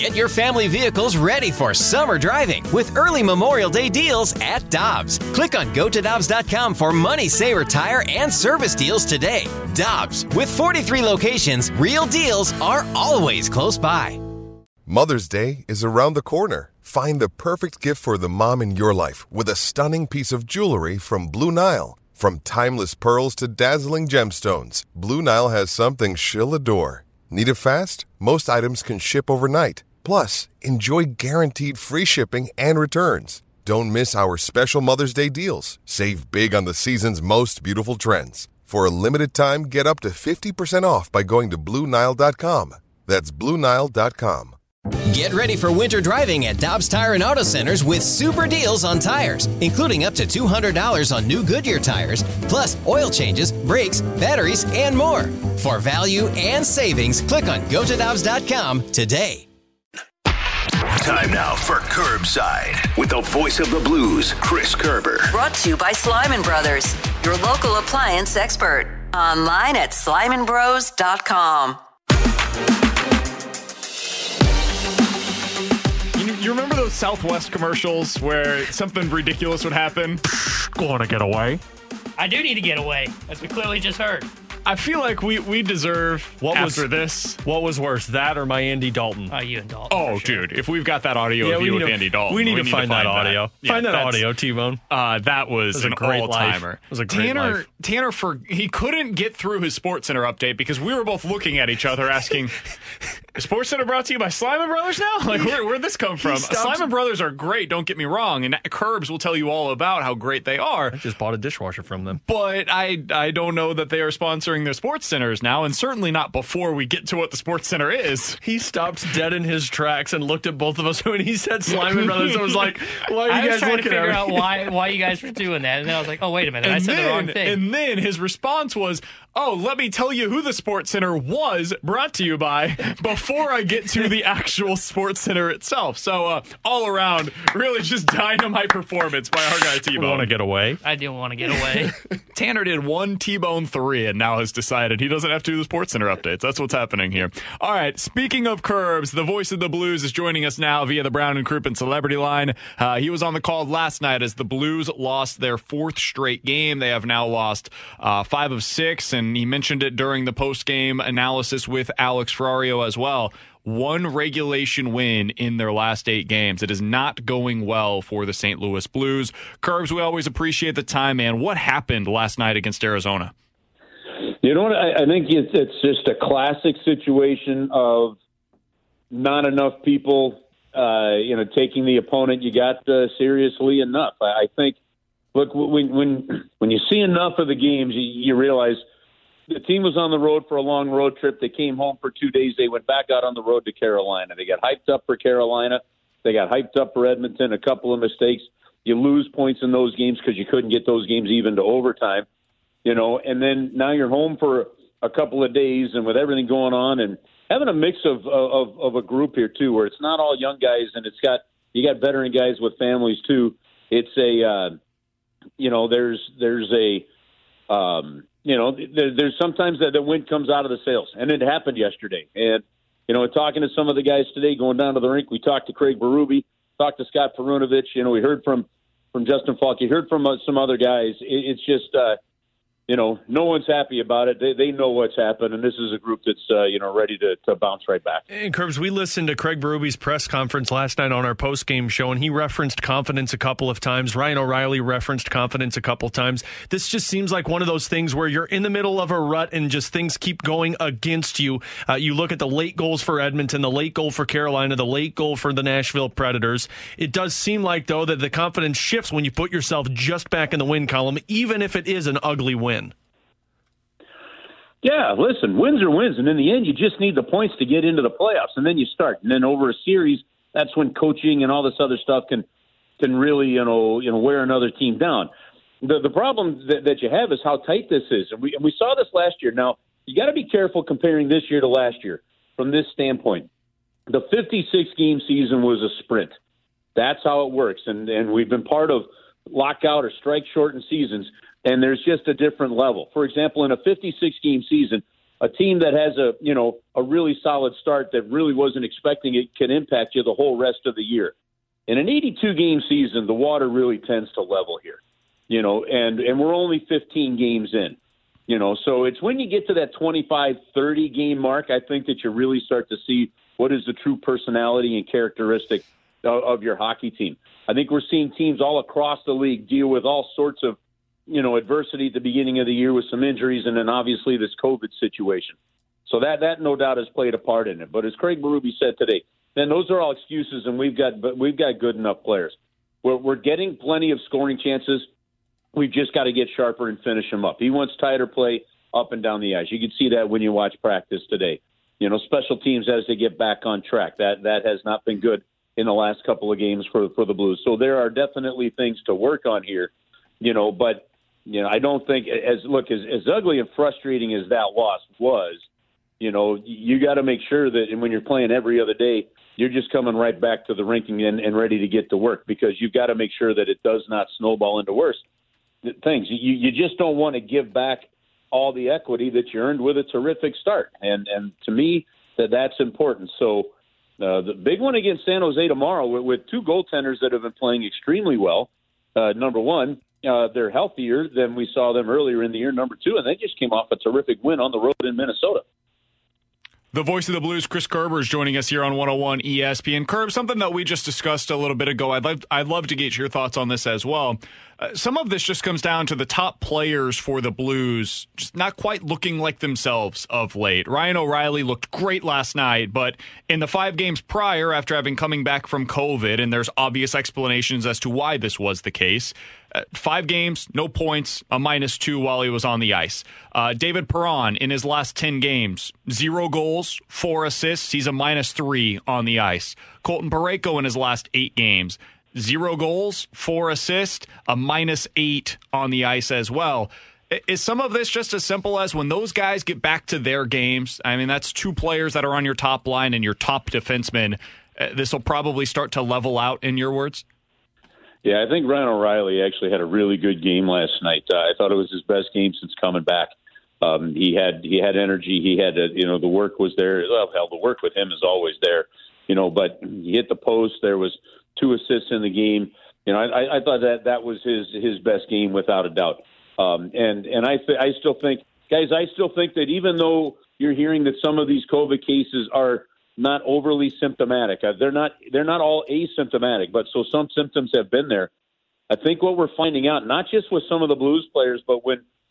Get your family vehicles ready for summer driving with early Memorial Day deals at Dobbs. Click on GoToDobbs.com for money saver tire and service deals today. Dobbs, with 43 locations, real deals are always close by. Mother's Day is around the corner. Find the perfect gift for the mom in your life with a stunning piece of jewelry from Blue Nile. From timeless pearls to dazzling gemstones, Blue Nile has something she'll adore. Need it fast? Most items can ship overnight. Plus, enjoy guaranteed free shipping and returns. Don't miss our special Mother's Day deals. Save big on the season's most beautiful trends. For a limited time, get up to 50% off by going to BlueNile.com. That's BlueNile.com. Get ready for winter driving at Dobbs Tire and Auto Centers with super deals on tires, including up to $200 on new Goodyear tires, plus oil changes, brakes, batteries, and more. For value and savings, click on GoToDobbs.com today. Time now for Curbside with the voice of the Blues, Chris Kerber. Brought to you by Slyman Brothers, your local appliance expert. Online at SlymanBros.com. You remember those Southwest commercials where something ridiculous would happen? Want to get away? I do need to get away, as we clearly just heard. I feel like we deserve this. What was worse, that or my Andy Dalton? You and Dalton. Oh, sure. Dude, if we've got that audio of you with Andy Dalton, we need to find that audio. Yeah, find that audio, T-Bone. That was an great all-timer. It was a great life. Tanner, he couldn't get through his SportsCenter update because we were both looking at each other asking, is SportsCenter brought to you by Slyman Brothers now? Like, where'd this come from? Slyman Brothers are great, don't get me wrong, and Curbs will tell you all about how great they are. I just bought a dishwasher from them. But I don't know that they are sponsoring their SportsCenters now, and certainly not before we get to what the SportsCenter is. He stopped dead in his tracks and looked at both of us when he said Slyman Brothers. I was like, why are you guys looking at me? I was trying to figure out why you guys were doing that, and then I was like, oh, wait a minute, I said the wrong thing. And then his response was, oh, let me tell you who the SportsCenter was brought to you by before I get to the actual SportsCenter itself. So all around, really just dynamite performance by our guy T-Bone. Want to get away? I do want to get away. Tanner did one T-Bone 3 and now has decided he doesn't have to do the SportsCenter updates. That's what's happening here. All right, speaking of Curbs, the voice of the Blues is joining us now via the Brown and Crouppen Celebrity Line. He was on the call last night as the Blues lost their fourth straight game. They have now lost 5 of 6, and he mentioned it during the post-game analysis with Alex Ferrario as well. One regulation win in their last 8 games. It is not going well for the St. Louis Blues. Curbs, we always appreciate the time, man. What happened last night against Arizona? You know what? I think it's just a classic situation of not enough people, taking the opponent you got seriously enough. I think, look, when you see enough of the games, you realize the team was on the road for a long road trip. They came home for 2 days. They went back out on the road to Carolina. They got hyped up for Carolina. They got hyped up for Edmonton. A couple of mistakes. You lose points in those games because you couldn't get those games even to overtime. And then now you're home for a couple of days, and with everything going on, and having a mix of a group here too, where it's not all young guys, and you got veteran guys with families too. It's there's sometimes that the wind comes out of the sails, and it happened yesterday. And talking to some of the guys today, going down to the rink, we talked to Craig Berube, talked to Scott Perunovich. We heard from Justin Falk. You heard from some other guys. It's just. No one's happy about it. They know what's happened, and this is a group that's, ready to bounce right back. And Curbs, we listened to Craig Berube's press conference last night on our post-game show, and he referenced confidence a couple of times. Ryan O'Reilly referenced confidence a couple times. This just seems like one of those things where you're in the middle of a rut and just things keep going against you. You look at the late goals for Edmonton, the late goal for Carolina, the late goal for the Nashville Predators. It does seem like, though, that the confidence shifts when you put yourself just back in the win column, even if it is an ugly win. Yeah, listen, wins are wins, and in the end, you just need the points to get into the playoffs, and then you start. And then over a series, that's when coaching and all this other stuff can really, wear another team down. The problem that you have is how tight this is, and we saw this last year. Now, you got to be careful comparing this year to last year from this standpoint. The 56-game season was a sprint. That's how it works, and we've been part of lockout or strike-shortened seasons. And there's just a different level. For example, in a 56-game season, a team that has a really solid start that really wasn't expecting it can impact you the whole rest of the year. In an 82-game season, the water really tends to level here, and we're only 15 games in, so it's when you get to that 25-30 game mark, I think that you really start to see what is the true personality and characteristic of your hockey team. I think we're seeing teams all across the league deal with all sorts of, adversity at the beginning of the year with some injuries and then obviously this COVID situation. So that no doubt has played a part in it. But as Craig Berube said today, then those are all excuses, and we've got good enough players. We're getting plenty of scoring chances. We've just got to get sharper and finish them up. He wants tighter play up and down the ice. You can see that when you watch practice today. Special teams as they get back on track. That has not been good in the last couple of games for the Blues. So there are definitely things to work on here, but I don't think as ugly and frustrating as that loss was, you got to make sure that when you're playing every other day, you're just coming right back to the rink and ready to get to work, because you've got to make sure that it does not snowball into worse things. You just don't want to give back all the equity that you earned with a terrific start. And to me, that's important. So the big one against San Jose tomorrow with two goaltenders that have been playing extremely well. Number one, they're healthier than we saw them earlier in the year. Number two, and they just came off a terrific win on the road in Minnesota. The voice of the Blues, Chris Kerber, is joining us here on 101 ESPN. Kerb, something that we just discussed a little bit ago. I'd love to get your thoughts on this as well. Some of this just comes down to the top players for the Blues just not quite looking like themselves of late. Ryan O'Reilly looked great last night, but in the 5 games prior, after having coming back from COVID, and there's obvious explanations as to why this was the case, 5 games, no points, a -2 while he was on the ice. David Perron, in his last 10 games, 0 goals, 4 assists. He's a -3 on the ice. Colton Parayko in his last 8 games, 0 goals, 4 assists, a -8 on the ice as well. Is some of this just as simple as when those guys get back to their games? I mean, that's 2 players that are on your top line and your top defenseman. This will probably start to level out, in your words? Yeah, I think Ryan O'Reilly actually had a really good game last night. I thought it was his best game since coming back. He had energy. He had the work was there. Well, hell, the work with him is always there. But he hit the post. There was 2 assists in the game. I thought that was his best game without a doubt. And I still think, guys, that even though you're hearing that some of these COVID cases are not overly symptomatic, they're not all asymptomatic, but so some symptoms have been there. I think what we're finding out, not just with some of the Blues players, but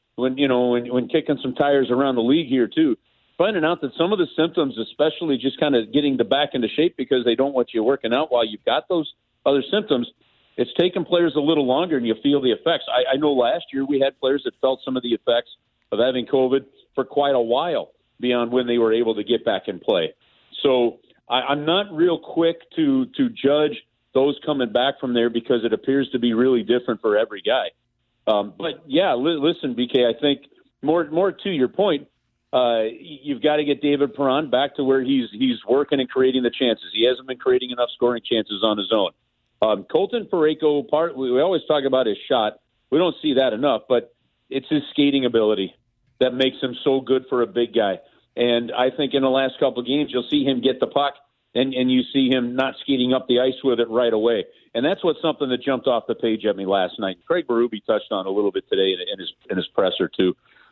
when kicking some tires around the league here too, finding out that some of the symptoms, especially just kind of getting the back into shape because they don't want you working out while you've got those other symptoms, it's taken players a little longer and you feel the effects. I know last year we had players that felt some of the effects of having COVID for quite a while beyond when they were able to get back and play. So I'm not real quick to judge those coming back from there because it appears to be really different for every guy. But yeah, listen, BK, I think more to your point, you've got to get David Perron back to where he's working and creating the chances. He hasn't been creating enough scoring chances on his own. Colton Parayko, we always talk about his shot. We don't see that enough, but it's his skating ability that makes him so good for a big guy. And I think in the last couple of games, you'll see him get the puck, and you see him not skating up the ice with it right away. And that's something that jumped off the page at me last night. Craig Berube touched on a little bit today in his presser too.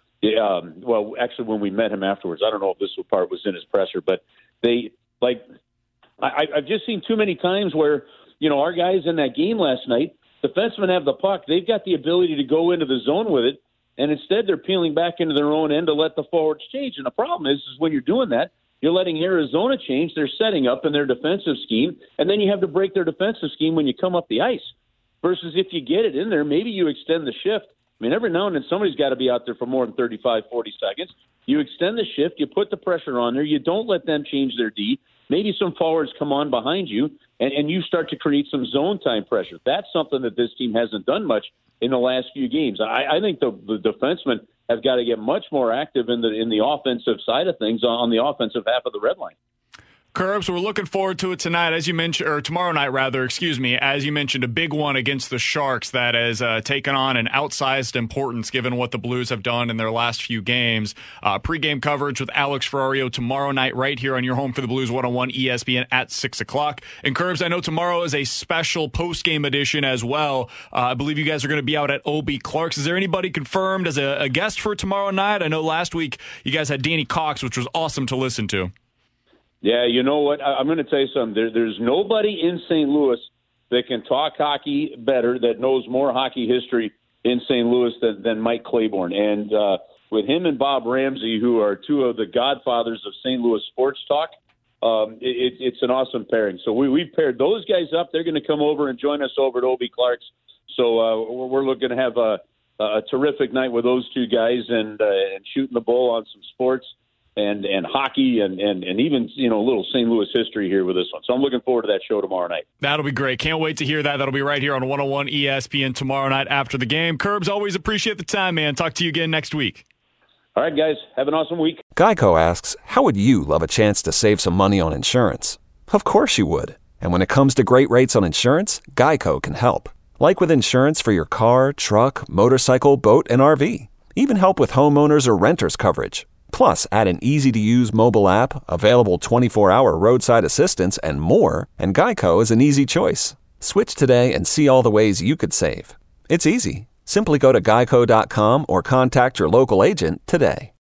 Well, actually, when we met him afterwards, I don't know if this part was in his presser, but I've just seen too many times where our guys in that game last night, defensemen have the puck, they've got the ability to go into the zone with it. And instead, they're peeling back into their own end to let the forwards change. And the problem is when you're doing that, you're letting Arizona change. They're setting up in their defensive scheme, and then you have to break their defensive scheme when you come up the ice. Versus if you get it in there, maybe you extend the shift. I mean, every now and then somebody's got to be out there for more than 35, 40 seconds. You extend the shift, you put the pressure on there, you don't let them change their D. Maybe some forwards come on behind you, and you start to create some zone time pressure. That's something that this team hasn't done much in the last few games. I think the defensemen have got to get much more active in the offensive side of things on the offensive half of the red line. Curbs, we're looking forward to it tonight, as you mentioned, or tomorrow night, rather, excuse me. As you mentioned, a big one against the Sharks that has taken on an outsized importance given what the Blues have done in their last few games. Pre-game coverage with Alex Ferrario tomorrow night right here on your home for the Blues 101 ESPN at 6 o'clock. And Curbs, I know tomorrow is a special post-game edition as well. I believe you guys are going to be out at O.B. Clark's. Is there anybody confirmed as a guest for tomorrow night? I know last week you guys had Danny Cox, which was awesome to listen to. Yeah, you know what? I'm going to tell you something. There's nobody in St. Louis that can talk hockey better, that knows more hockey history in St. Louis than Mike Claiborne. And with him and Bob Ramsey, who are two of the godfathers of St. Louis sports talk, it's an awesome pairing. So we've paired those guys up. They're going to come over and join us over at O.B. Clark's. So we're looking to have a terrific night with those two guys and shooting the bull on some sports. And hockey and even, a little St. Louis history here with this one. So I'm looking forward to that show tomorrow night. That'll be great. Can't wait to hear that. That'll be right here on 101 ESPN tomorrow night after the game. Curbs, always appreciate the time, man. Talk to you again next week. All right, guys. Have an awesome week. Geico asks, how would you love a chance to save some money on insurance? Of course you would. And when it comes to great rates on insurance, Geico can help. Like with insurance for your car, truck, motorcycle, boat, and RV. Even help with homeowners or renters coverage. Plus, add an easy-to-use mobile app, available 24-hour roadside assistance, and more, and Geico is an easy choice. Switch today and see all the ways you could save. It's easy. Simply go to geico.com or contact your local agent today.